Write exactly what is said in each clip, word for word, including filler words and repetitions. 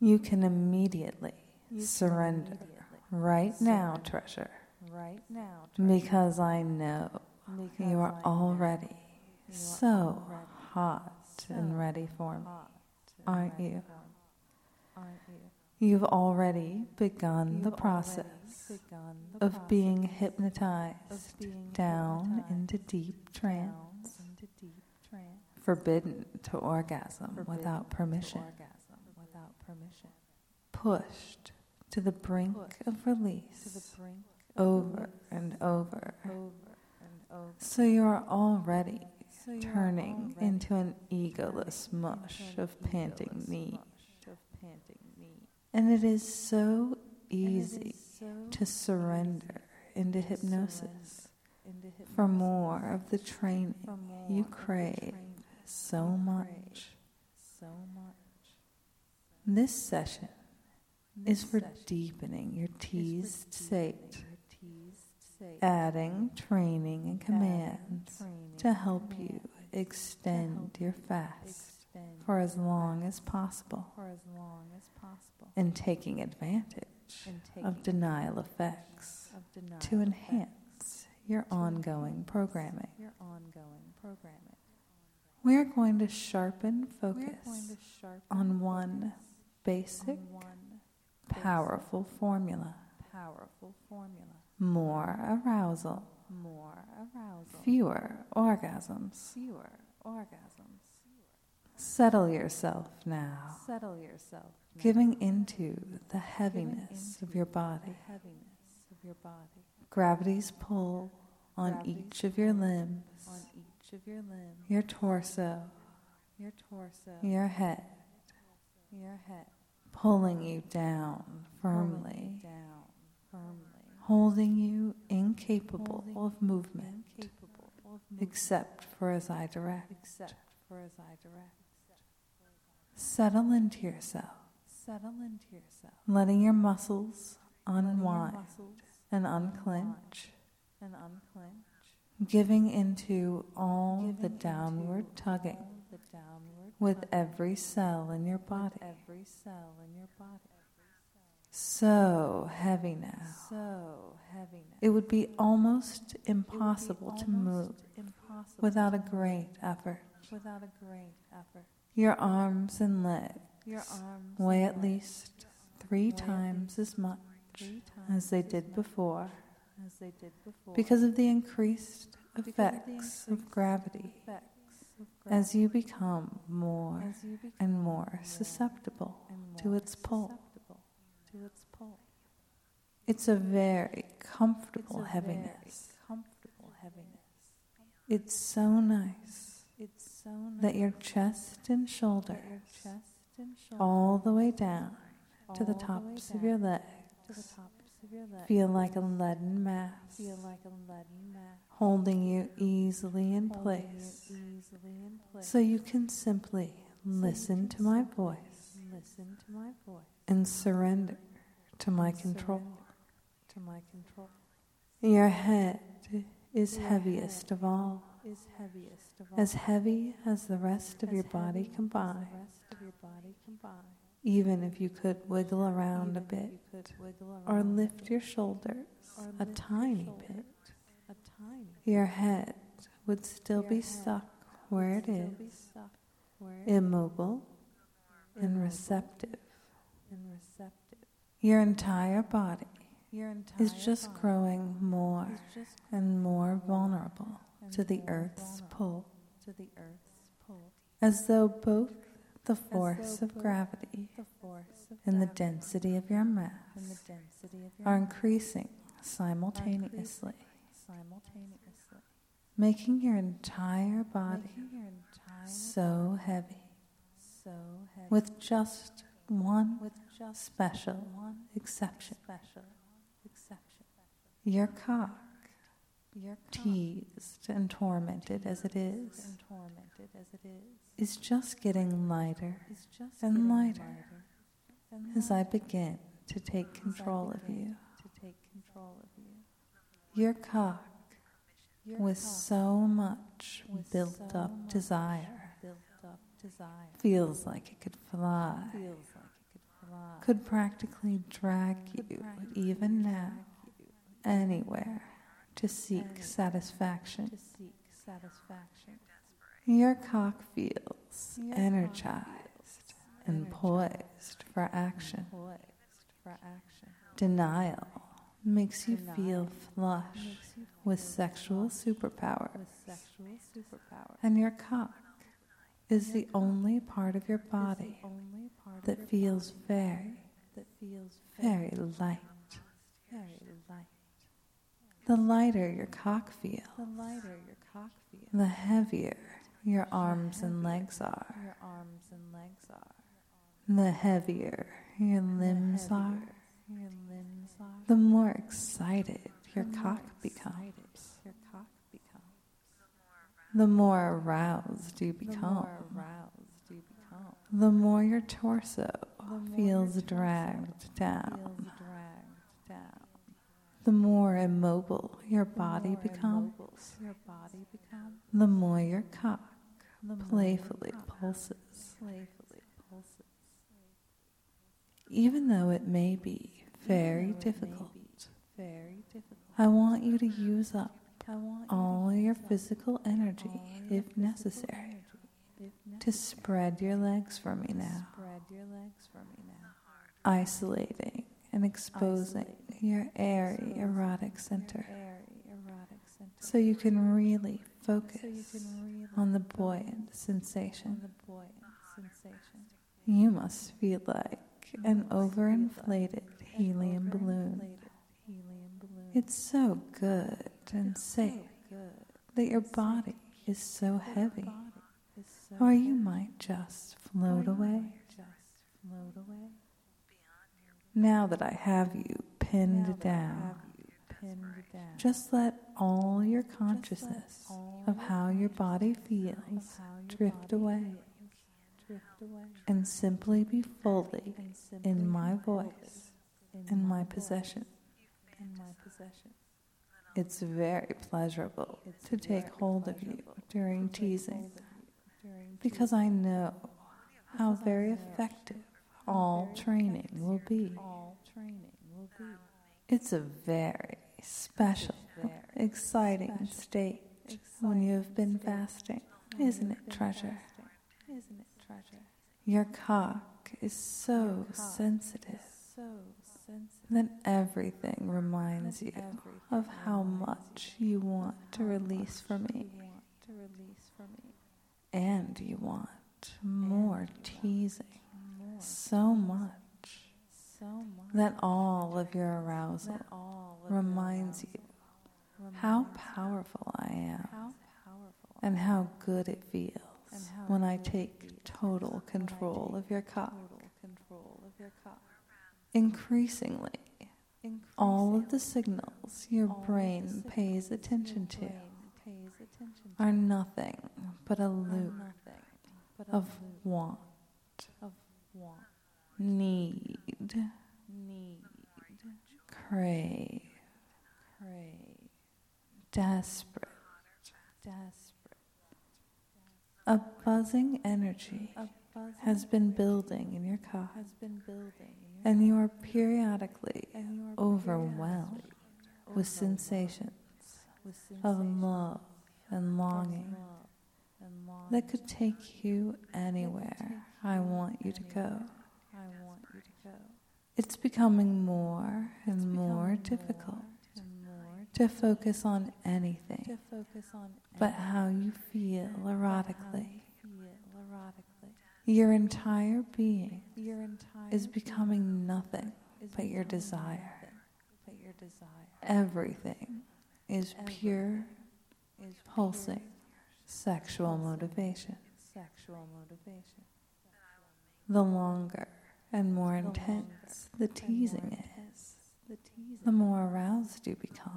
You can immediately you surrender can immediately right surrender. now, treasure. Right now, treasure. Because I know because you are I already you so are already hot so and ready for me, aren't you? Aren't you? You've already begun You've the process begun the of process being hypnotized of being down hypnotized into deep trance, into deep trance, forbidden to orgasm forbidden without permission, to orgasm without permission, pushed to the brink pushed of release, to the brink over release, and over, over and over. So you are already so you turning already into an egoless mush an of panting need. Of panting need. And it is so easy it is so to surrender into hypnosis into hypnosis for more of the training more you of the crave training so you much. crave so much. This session This is for session deepening your teased is for state, deepening your teased state, adding training and commands adding training to help and you commands extend help your you fast extend for as long as possible, for as long as possible, and taking advantage and taking of denial effects of denial to effects enhance your to ongoing enhance programming. your ongoing programming. We are going to sharpen We are focus going to sharpen on one basic, on one powerful formula: powerful formula. more arousal, More arousal, fewer orgasms. fewer orgasms. Settle yourself now, Settle yourself now, giving into the giving heaviness into of your the body, heaviness of your body, gravity's pull on Gravity's each of your pull limbs, on each of your limbs, your torso, your torso, your head, your head, pulling you down pulling firmly, you down firmly, holding you incapable holding of movement, incapable of movement, except for as I direct. except for as I direct. Settle into yourself, Settle into yourself, letting your muscles letting your unwind muscles and unclench, and unclench, giving into all giving the downward into tugging all the downward with tugging every cell in your with body. every cell in your body. So heavy now. So heavy now. It would be almost It would be impossible to move almost impossible without a to move great effort. without a great effort. Your arms and legs Your arms weigh and at legs least three weigh at times as much three as they times did as before much as they did before because of the increased Because of the effects of increased gravity effects of as you become more as you become and more susceptible and more to its pull. susceptible to its pull. It's a very comfortable It's a heaviness. very comfortable heaviness. It's so nice It's so nice that your chest and shoulders, that your chest and shoulders all the way down to the all way tops of down your legs, to the tops of your legs feel like a leaden mass, feel like a leaden mass holding you easily in holding place, you easily in place. so you can simply So you listen can to my simply voice Listen to my voice. and surrender to my and control. surrender To my control. Your head is Your heaviest head of all, Is heaviest of all. as heavy as the rest of As your body heavy as combined. The rest of your body combined. Even if you could wiggle around Even a if bit, you could wiggle or around lift your shoulders or a lift your tiny shoulders bit, a tiny your head would still Your be head stuck where it still be is, stuck where it immobile and Immobile receptive. and receptive. Your entire body Your entire is just body growing more is just and more vulnerable and to the more earth's vulnerable pull, to the earth's pull, as though both the as force though of both gravity the force of and the gravity density of your mass and the density of your are mass increasing are simultaneously, increasing simultaneously, making your entire body making your entire so heavy, so heavy, with just one with just special one exception. special exception. Your cock, Your cock, teased and tormented as it is, and tormented as it is, is just getting lighter is just and getting lighter lighter and as I lighter begin to take as I control of begin you. To take control of you. Your cock, Your with cock, so much with built so up much desire, built up desire, feels like it could fly, feels like it could fly, could practically drag you, even now, anywhere to seek satisfaction. Your cock feels energized and poised for action. Denial makes you feel flush with sexual superpowers, and your cock is the only part of your body that feels very, very light. The lighter your cock feels, the heavier your arms and legs are. The heavier your limbs are, the more excited your cock becomes. The more aroused you become, the more your torso feels dragged down. The more immobile your body becomes, the more your cock playfully pulses. Even though it may be very difficult, I want you to use up all your physical energy, if necessary, to spread your legs for me now, isolating and exposing your airy erotic center, so you can really focus on the buoyant sensation. You must feel like an overinflated helium balloon. It's so good and safe that your body is so heavy, or you might just float away. Now that I have you pinned down, just let all your consciousness of how your body feels drift away, and simply be fully in my voice and my possession. It's very pleasurable to take hold of you during teasing, because I know how very effective all training will be. It's a very special, exciting state when you have been fasting, isn't it, treasure? Your cock is so sensitive that everything reminds you of how much you want to release from me. And you want more teasing, so much that all of your arousal reminds you how powerful I am and how good it feels when I take total control of your cock. Increasingly, all of the signals your brain pays attention to are nothing but a loop of want, need, crave, desperate. A buzzing energy has been building in your cock, and you are periodically overwhelmed with sensations of love and longing that could take you anywhere I want you to go. It's becoming more and more difficult to focus on anything but how you feel erotically. Your entire being is becoming nothing but your desire. Everything is pure, pulsing sexual motivation. The longer and more intense the teasing is, the more aroused you become.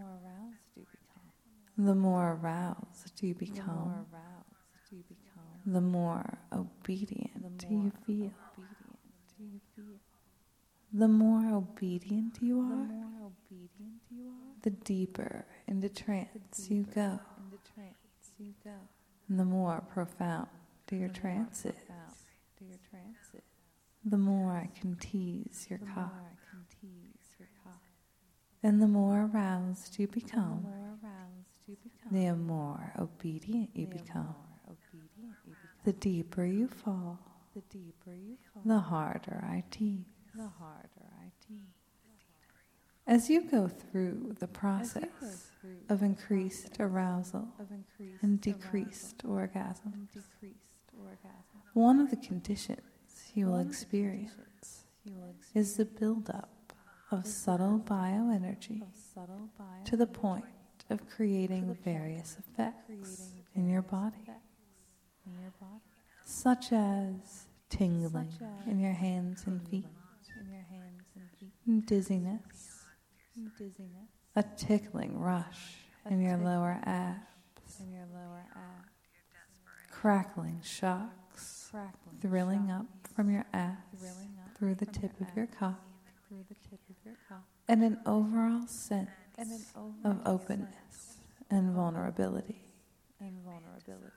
The more aroused you become, the more obedient you feel. The more obedient you are, the deeper into trance you go, and the more profound your trance is. the more I can tease your the more cock. I can tease your cock. And the more aroused you And the become, more aroused you become, the more obedient you the become. more obedient you become. The deeper you fall, The deeper you fall, the harder I tease. the harder I tease. As you go through the As you go process through of the increased process arousal of increased and arousal decreased orgasm, and decreased orgasm, one of the conditions you will one of the experience conditions you will experience is the buildup of subtle bioenergy of subtle bio to the point of creating to the point various effects creating in your various body, effects in your body, such as tingling such as in your hands and feet, tingling in your hands and feet, dizziness, dizziness, a tickling rush a in your tickling lower abs, in your lower abs, crackling shocks crackling, thrilling shock, up from your abs thrilling up through the from tip your of your abs, cock, through the tip of your cock, and an overall sense and an of overall openness and vulnerability. sense and vulnerability.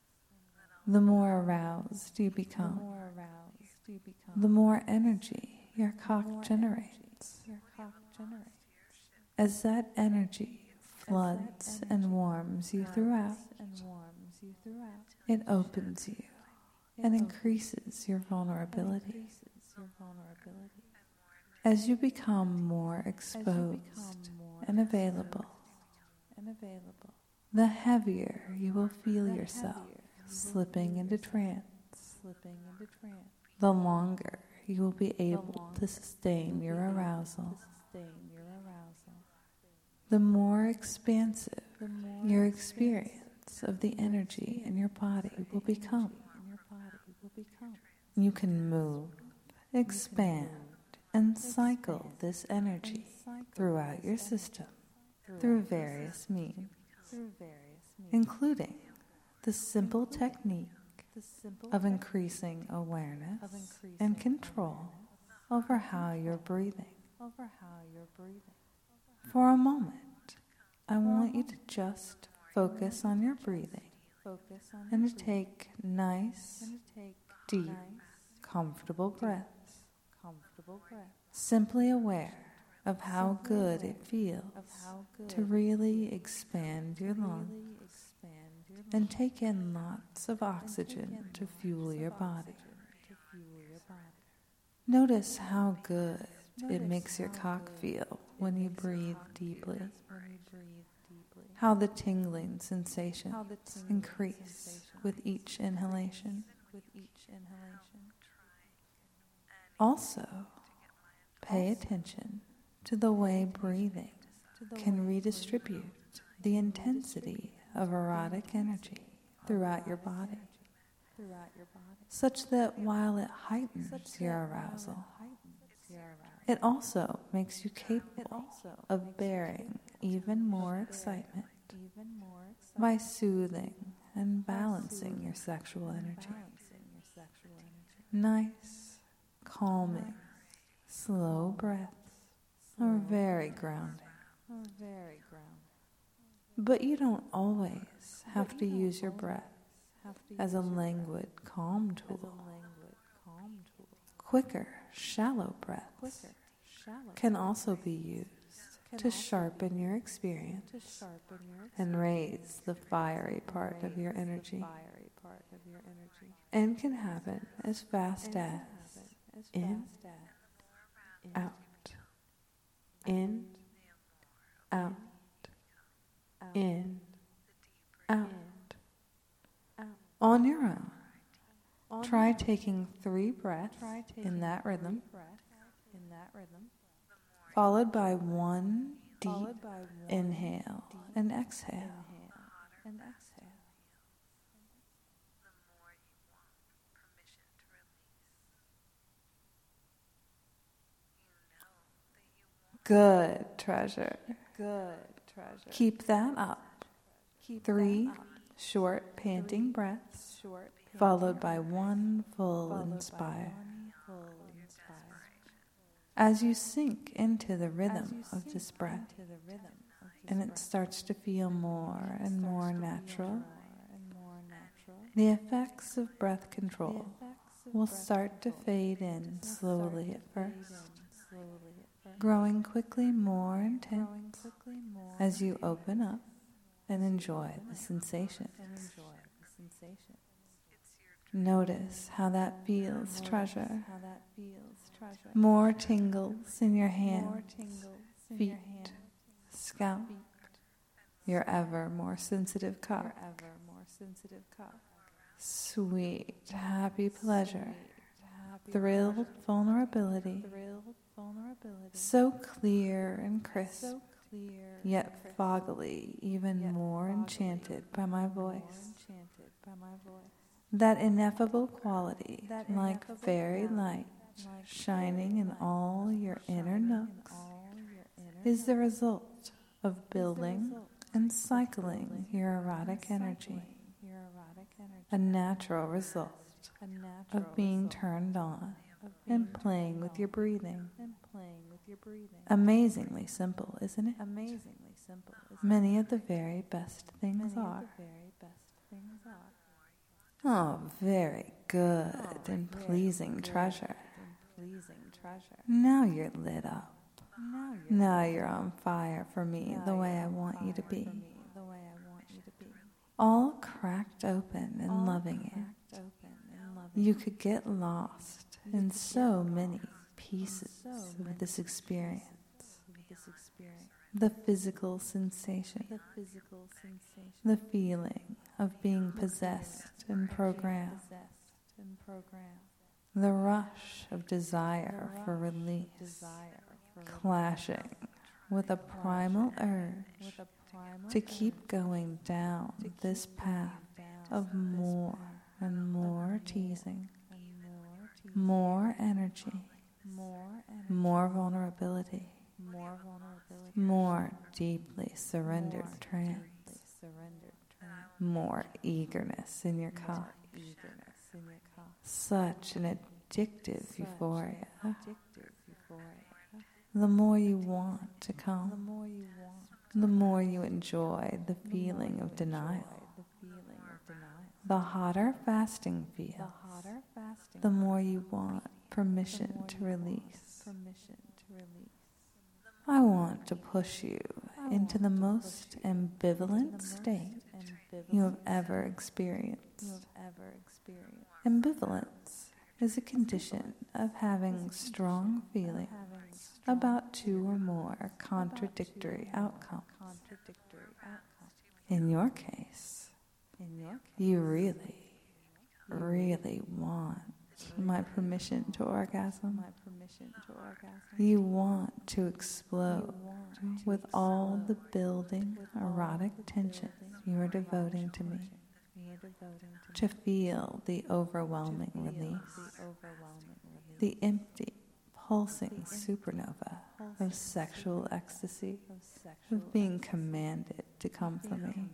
The more aroused you The become, more aroused you become, the more energy your the cock more generates. energy your cock generates. As that energy As floods that and energy warms you floods throughout, and warms you throughout, it opens you it and opens increases your and vulnerability. increases your vulnerability. As you become more As you exposed become more and available, and available, the heavier you will feel the yourself heavier you will slipping feel into yourself trance, slipping into trance, the longer you will be the able longer to sustain you'll your be able arousal, to sustain your arousal. the more expansive The more your expansive experience of the energy in your body of will the become. energy in your body will become. You can move, expand, and cycle expand this and energy cycle throughout this your energy system throughout through your various means, through various means, including the simple technique the simple of technique increasing awareness of increasing and control awareness over how you're breathing. over how you're breathing. For a moment, I want you to just focus on your breathing Focus on and your to breathing take nice, and to take deep, nice, comfortable breaths, comfortable breaths, simply aware of how Simply good aware it feels of how good to really expand your lungs really expand your and lungs take in lots of and take oxygen in to lots fuel of your body. oxygen to fuel your body. Notice how good it Notice makes your how cock good feel it when you makes your breathe cock deeply, feel when you breathe deeply. how the tingling sensations How the tingling increase sensation with each inhalation. with each inhalation. Also, pay Also, attention to the way breathing To the can way redistribute the intensity of erotic energy throughout your body, throughout your body, such that while it heightens such your that while it arousal, heightens your arousal, it also makes you it capable also of makes you bearing capable even more of excitement bearing even more by excitement soothing and by balancing soothing your sexual and energy. balancing your sexual energy. Nice, calming, slow breaths are very grounding. Are very grounding. But you don't always have But to you don't use your always breath have to as a use your languid, calm breath as a tool. languid calm tool. Quicker, shallow breaths Quicker, shallow can also be used can to also sharpen be your used experience to sharpen your and raise the fiery and part of your raise the energy, fiery part of your energy. and can happen as fast And can as happen as in, fast as in, out, in, out, out, in, out. out. On your own, On try your- taking three breaths try taking in that rhythm, three breaths in that rhythm, followed by one deep followed by one inhale deep and exhale. inhale and exhale. Good, treasure. Good, treasure. Keep that up. Keep Three that up. short, panting Three breaths, short, followed by one full followed inspire. by one full inspire. As you sink into the As rhythm you of sink this breath, into the rhythm of this and it breath, starts to feel more and more starts to feel natural, more and more natural. the effects of breath The control effects will start to fade in slowly at first, growing quickly more intense as you open up and enjoy the sensation. Notice how that feels, treasure. More tingles in your hands, feet, scalp, your ever more sensitive cock. Sweet, happy pleasure, thrilled vulnerability, so clear and crisp, yet foggily, even more enchanted by my voice. That ineffable quality, like fairy light, shining in all your inner nooks, is the result of building and cycling your erotic energy, a natural result of being turned on and playing with your breathing. Amazingly simple, isn't it? Many of the very best things are. Oh, very good and pleasing treasure. Now you're lit up. Now you're on fire for me the way I want you to be. All cracked open and loving it. You could get lost in so many pieces of this experience. The physical sensation, the feeling of being possessed and programmed, the rush of desire for release, clashing with a primal urge to keep going down this path of more and more teasing, more energy, more vulnerability, more deeply surrendered trance, more eagerness in your cock. Such an addictive euphoria. The more you want to come, the more you enjoy the feeling of denial. The hotter fasting feels, the more you want permission to release. I want to push you into the most ambivalent state you have ever experienced. Ambivalence is a condition of having strong feelings about two or more contradictory outcomes. In your case, you really, really want my permission to orgasm. You want to explode with all the building erotic tension you are devoting to me, to feel the overwhelming release, the empty, pulsing supernova of sexual ecstasy, of being commanded to come from me.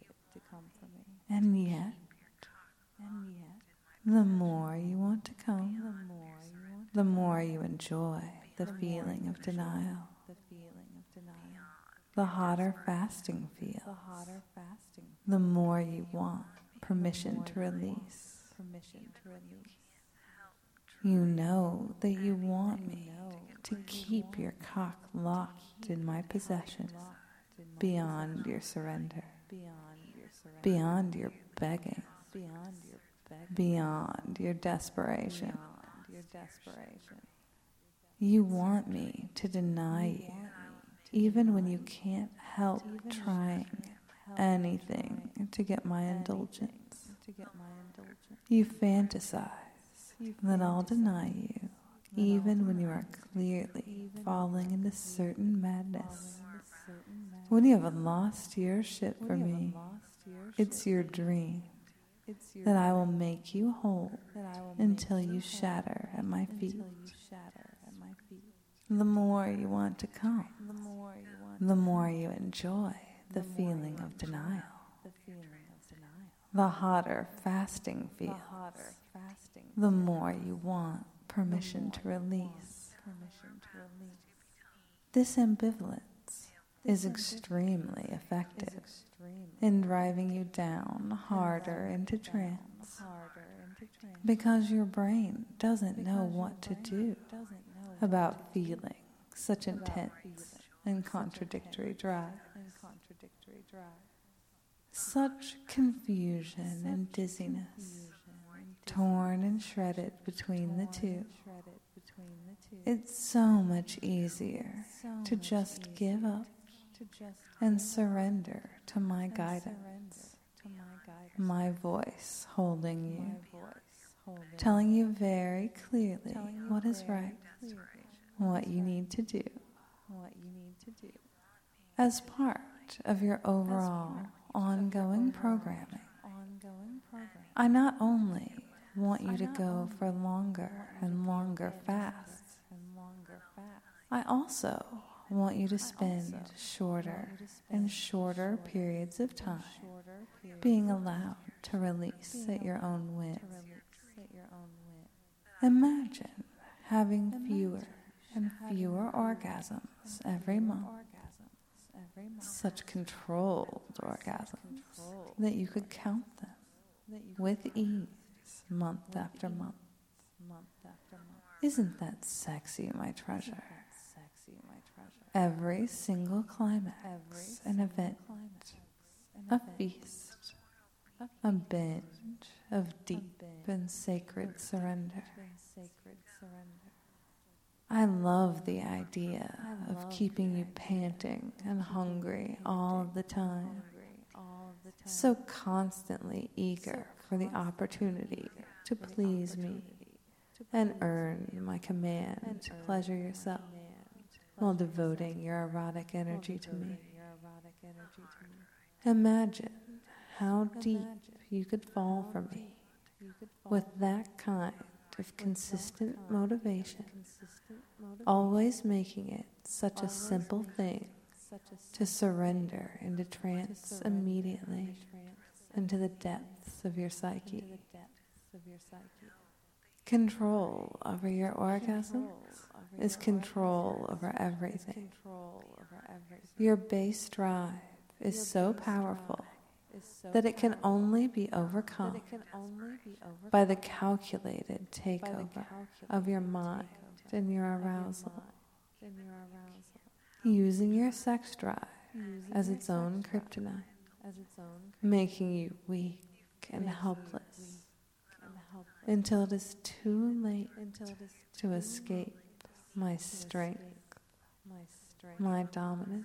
And yet, the more you want to come, the more you enjoy the feeling of denial. The hotter fasting feels, the more you want permission to release. You know that you want me to keep your cock locked in my possession, beyond your surrender, beyond your begging, beyond your desperation. You want me to deny you, even when you can't help trying anything to get my indulgence. You fantasize that I'll deny you, even when you are clearly falling into certain madness. When you have lost your shit for me, it's your dream that I will make you whole until you shatter at my feet. The more you want to come, the more you enjoy the feeling of denial. The hotter fasting feels, the more you want permission to release. This ambivalence is extremely effective in driving you down harder into trance, because your brain doesn't know what to do about feeling such intense and contradictory drive. Such confusion and dizziness, torn and shredded between the two. It's so much easier to just give up and surrender to my guidance, my voice holding you, telling you very clearly what is right, what you need to do. As part of your overall ongoing programming, I not only want you to go for longer and longer fasts, I also want you to spend shorter and shorter periods of time being allowed to release at your own whim. Imagine having fewer and fewer orgasms every month, such controlled orgasms that you could count them with ease month after month. Isn't that sexy, my treasure? Every single climax, an event, a feast, a binge of deep and sacred surrender. I love the idea of keeping you panting and hungry all of the time, so constantly eager for the opportunity to please me and earn my command to pleasure yourself while devoting your erotic energy to me. Imagine how deep you could fall for me with that kind of consistent motivation, always making it such a simple thing to surrender into trance immediately into the depths of your psyche. Control over your orgasms is control over everything. Your base drive is so powerful that it can only be overcome by the calculated takeover of your mind and your arousal, using your sex drive as its own kryptonite, making you weak and helpless until it is too late to escape my strength, my dominance.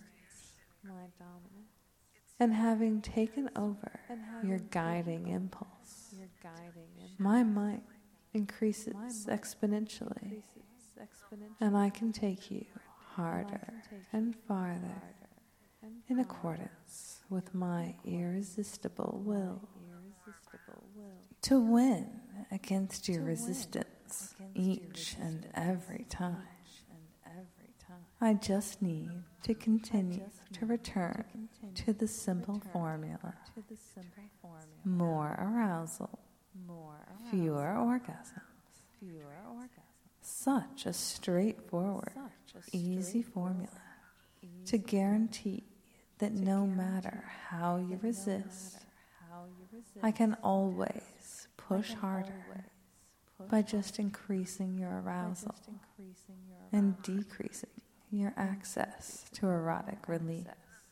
And having taken over your guiding impulse, my might increases exponentially, and I can take you harder and farther in accordance with my irresistible will. To win against your resistance each and every time, I just need to continue to return to the simple formula. More arousal, fewer orgasms. Such a straightforward, easy formula to guarantee that no matter how you resist, I can always push harder by just increasing your arousal and decreasing your access to erotic relief.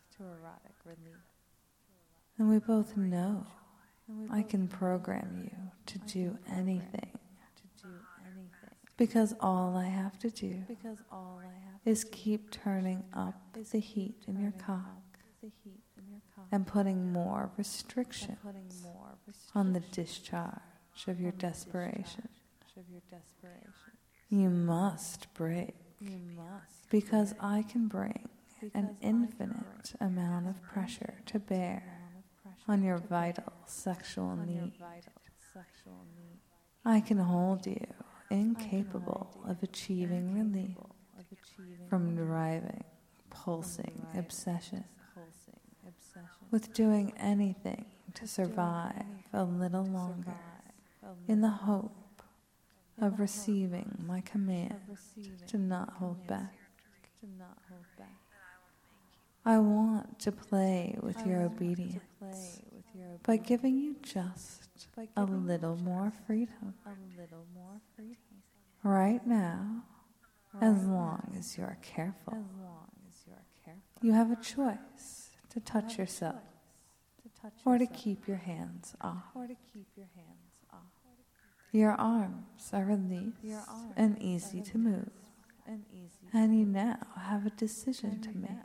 And we both know I can program you to do anything, because all I have to do is keep turning up the heat in your cock and putting more restriction on the discharge of your desperation. You must break, because I can bring an infinite amount of pressure to bear on your vital sexual need. I can hold you incapable of achieving relief from driving, pulsing obsession, with doing anything to survive a little longer in the hope of receiving my command to not hold back. I want to play with your obedience by giving you just a little more freedom right now, as long as you're careful. You have a choice to touch yourself or to keep your hands off. Your arms are released and easy to move, and you now have a decision to make.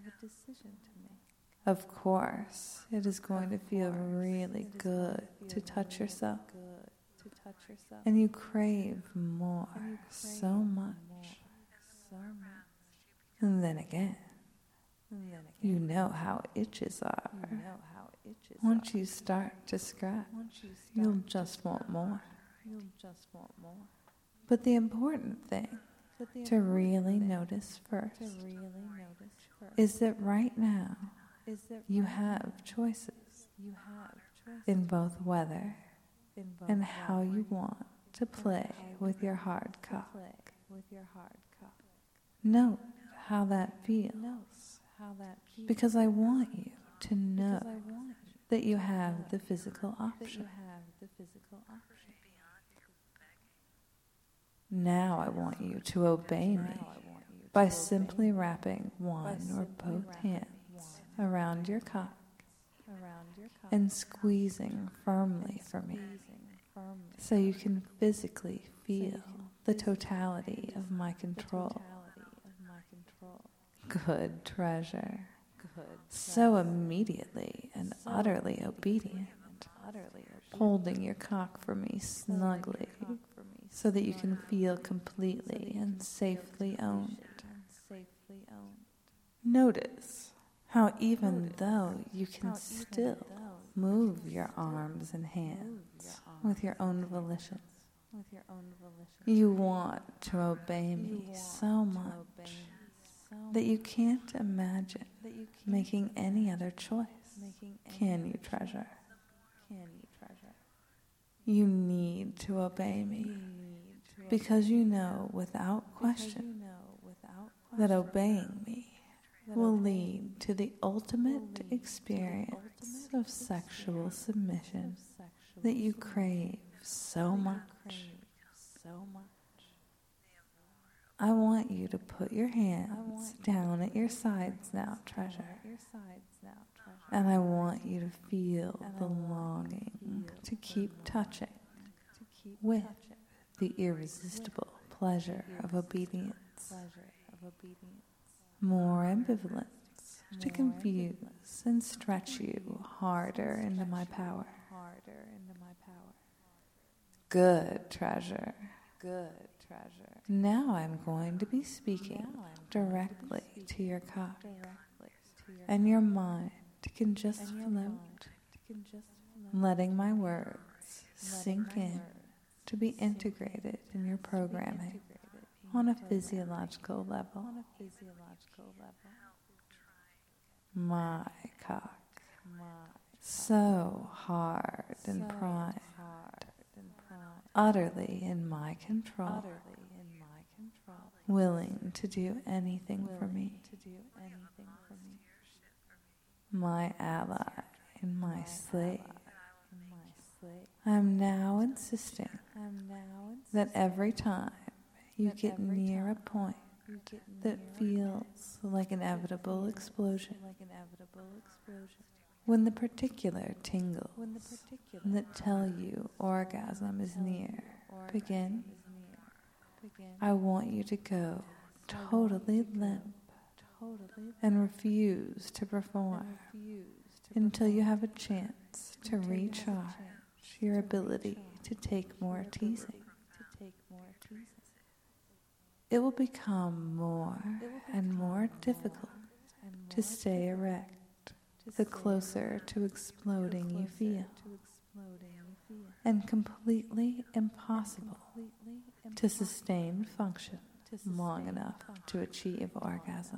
Of course, it is going to feel really good to touch yourself, and you crave more so much. And then again, you know how itches are. Once you start to scratch, you'll just want more. But the important thing to really notice first is that right now you have choices in both whether and how you want to play with your hard cock. Note how that feels, because I want you to know that you have the physical option. Now I want you to obey me by simply wrapping one or both hands around your cock and squeezing firmly for me, so you can physically feel the totality of my control. Good treasure. So immediately and utterly obedient, holding your cock for me snugly, so that you can feel completely and safely owned. Notice how even though you can still move your arms and hands with your own volition, you want to obey me so much that you can't imagine making any other choice. Can you, treasure? You need to obey me, because you know without question that obeying me will lead to the ultimate experience of sexual submission that you crave so much. I want you to put your hands down at your sides now, treasure. And I want you to feel the longing to keep touching with the irresistible pleasure of obedience. More ambivalence to confuse and stretch you harder into my power. Good treasure. Good treasure. Now I'm going to be speaking directly to your cock, and your mind can just float, letting my words sink in to be integrated in your programming on a physiological level. My cock, so hard and primed, utterly in my control, willing to do anything for me. My ally and my slave. I am now insisting that every time you get near a point that feels like inevitable explosion, when the particular tingles that tell you orgasm is near begin, I want you to go totally limp and refuse to perform until you have a chance to recharge your ability to take more teasing. It will become more and more difficult to stay erect the closer to exploding you feel, and completely impossible to sustain function long enough to achieve orgasm.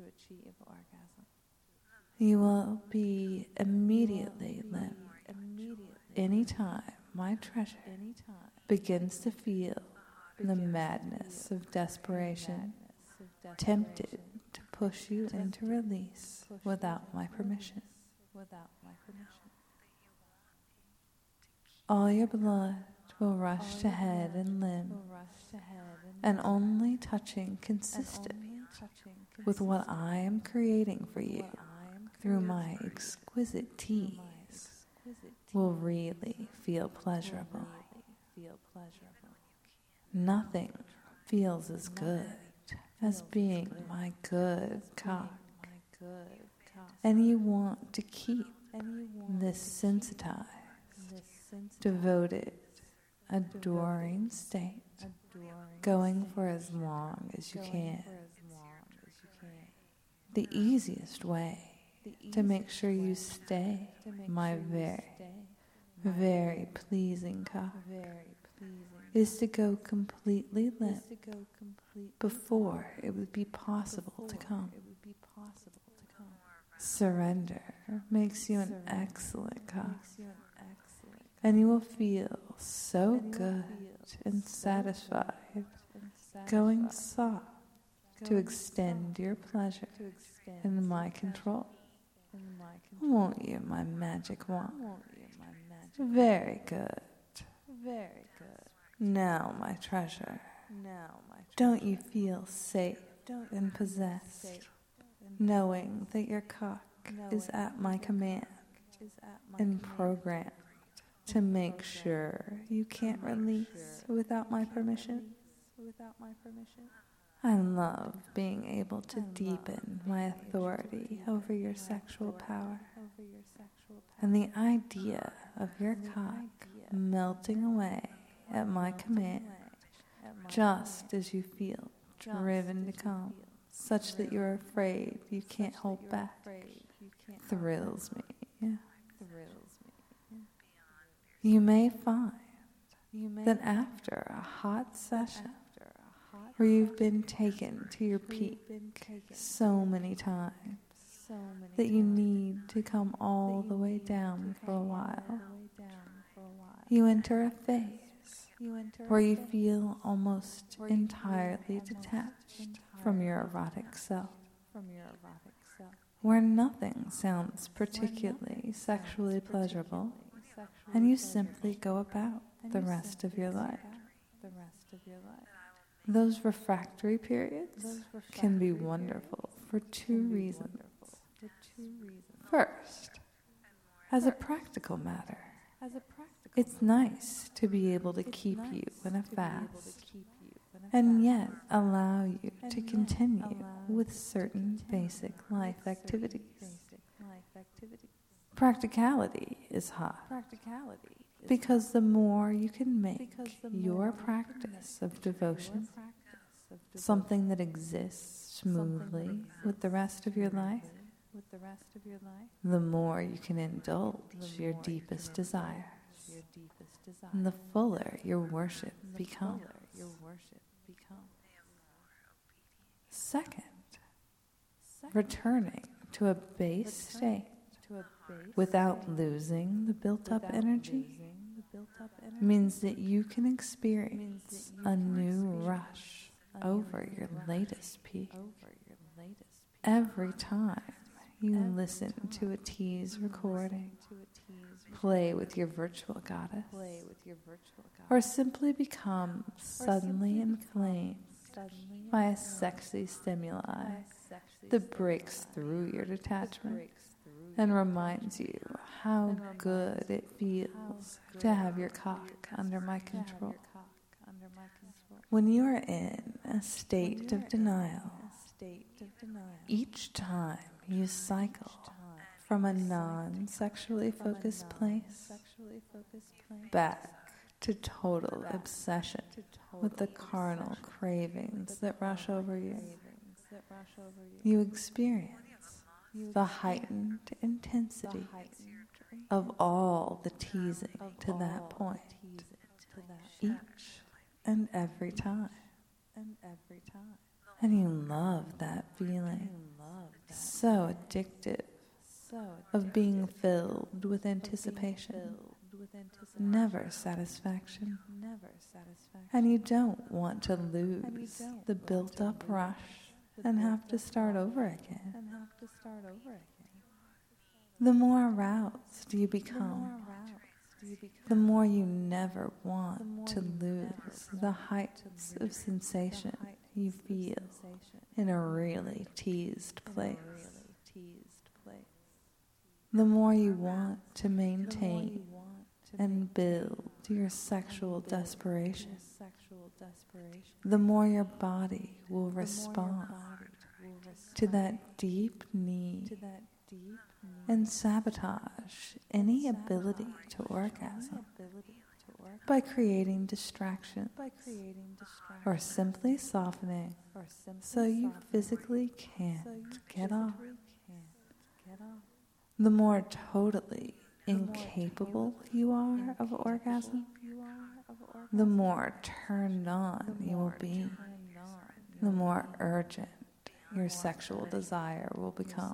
You will be immediately limp anytime my treasure begins to feel the madness of desperation, tempted to push you into release without my permission. All your blood will rush to head and limb, and only touching consistent with what I am creating for you through my exquisite teas will really feel pleasurable. Nothing feels as good as being my good cock, and you want to keep this sensitized, devoted, adoring state going for as long as you can. The easiest way to make sure you stay my very, very pleasing cock is to go completely limp before it would be possible to come. Surrender makes you an excellent cock, and you will feel so good and satisfied going soft to extend your pleasure in my control. Won't you, my magic wand? Very good. Very good. Now, my treasure, don't you feel safe and possessed, knowing that your cock is at my command and programmed to make sure you can't release without my permission? I love being able to deepen my authority over your sexual power, and the idea of your cock melting away at my command, just as you feel driven to come, such that you're afraid you can't hold back, thrills me. You may find that after a hot session, where you've been taken to your peak so many times that you need to come all the way down for a while, you enter a phase where you feel almost entirely detached from your erotic self, where nothing sounds particularly sexually pleasurable, and you simply go about the rest of your life. Those refractory periods can be wonderful for two reasons. First, as a practical matter, it's nice to be able to keep you in a fast and yet allow you to continue with certain basic life activities. Practicality is hot because the more you can make your practice of devotion something that exists smoothly with the rest of your life, the more you can indulge your deepest desires, and the fuller your worship becomes. Second, returning to a base state without losing the built-up energy means that you can experience a new rush over your latest peak. Every time you listen to a tease recording, play with your virtual goddess, or simply become suddenly inflamed by a sexy stimuli that breaks through your detachment and reminds you how good it feels to have your cock under my control. When you are in a state of denial, each time you cycle from a non-sexually focused place back to total obsession with the carnal cravings that rush over you, you experience the heightened intensity of all the teasing to that point, each and every time. And you love that feeling, so addictive, of being filled with anticipation, never satisfaction. And you don't want to lose the built-up rush and have to start over again. The more aroused you become the more you never want to lose the heights of sensation you feel in a really teased place. The more you want to maintain and build your sexual desperation, the more your body will respond to that deep need and sabotage any ability to orgasm by creating distraction or simply softening so you physically can't get off. The more totally incapable you are of orgasm, the more turned on you will be, the more urgent your sexual desire will become.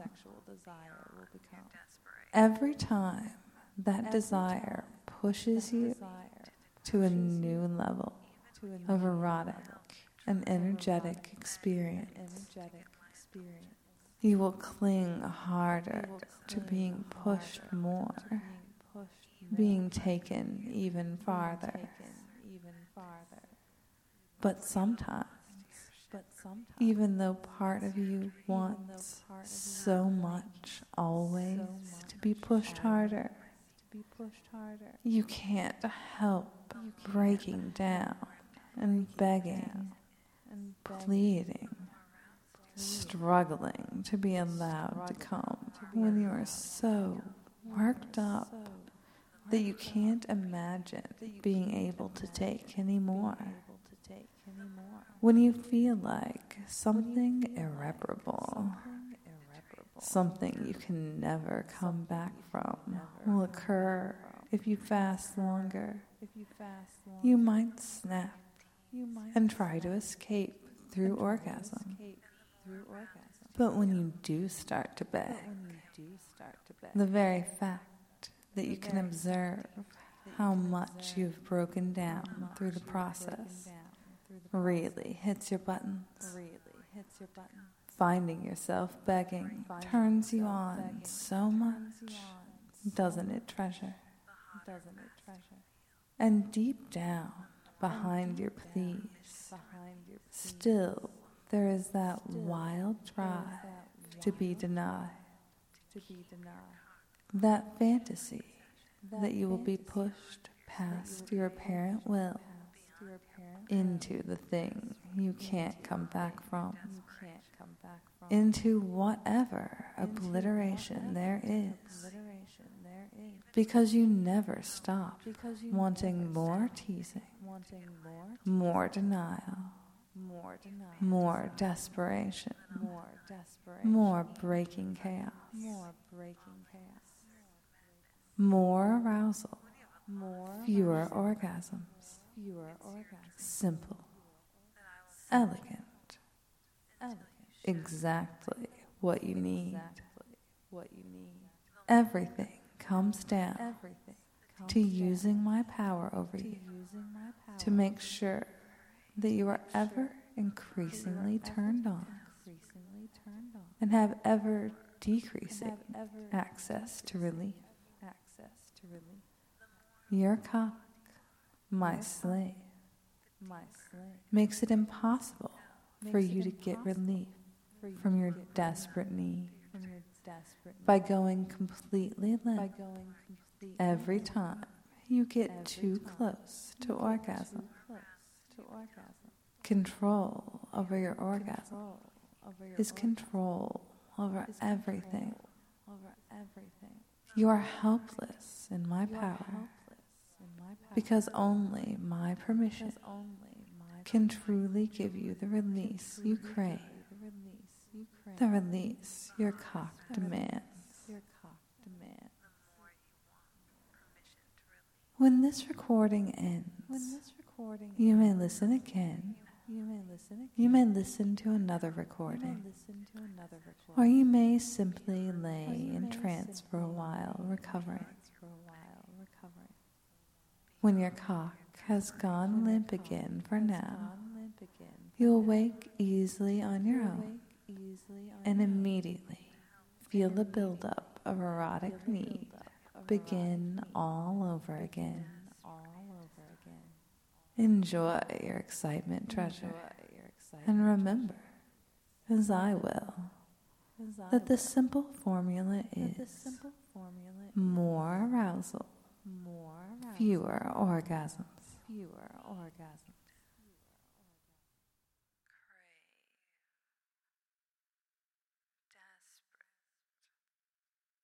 Every time that desire pushes you to a new level of erotic and energetic experience, you will cling harder to being pushed more, being taken even farther. But sometimes, even though part of you wants so much always to be pushed harder, you can't help breaking down and begging, pleading, struggling to be allowed to come when you are so worked up that you can't imagine being able to take any more. When you feel like something irreparable, something you can never come back from, will occur if you fast longer, you might snap and try to escape through orgasm. But when you do start to beg, the very fact that you can observe how much you've broken down through the process really hits your buttons. Finding yourself begging turns you on so much, doesn't it, treasure? And deep down, behind your pleas, still there is that wild drive to be denied. That fantasy that you will be pushed past your apparent will into the thing you can't come back from, into whatever obliteration there is, because you never stop wanting more teasing, more denial, more desperation, more breaking chaos, more arousal, fewer orgasms, simple, elegant, exactly what you need. Everything comes down to using my power over you to make sure that you are ever increasingly turned on and have ever decreasing access to relief. Your cock, my slave, makes it impossible for you to get relief from your desperate need by going completely limp every time you get too close to orgasm. Control over your orgasm is control over everything. You are helpless in my power because only my permission can truly give you the release you crave, the release your cock demands. When this recording ends, you may listen again. You may listen to another recording, or you may simply lay in trance for a while, recovering. When your cock has gone limp again for now, you'll wake easily on your own and immediately feel the buildup of erotic need begin all over again. all over again. Enjoy your excitement, treasure. Enjoy your excitement. And remember, as I will, As I that the will, simple formula that the is simple formula more arousal, more arousal, fewer orgasms. fewer orgasms.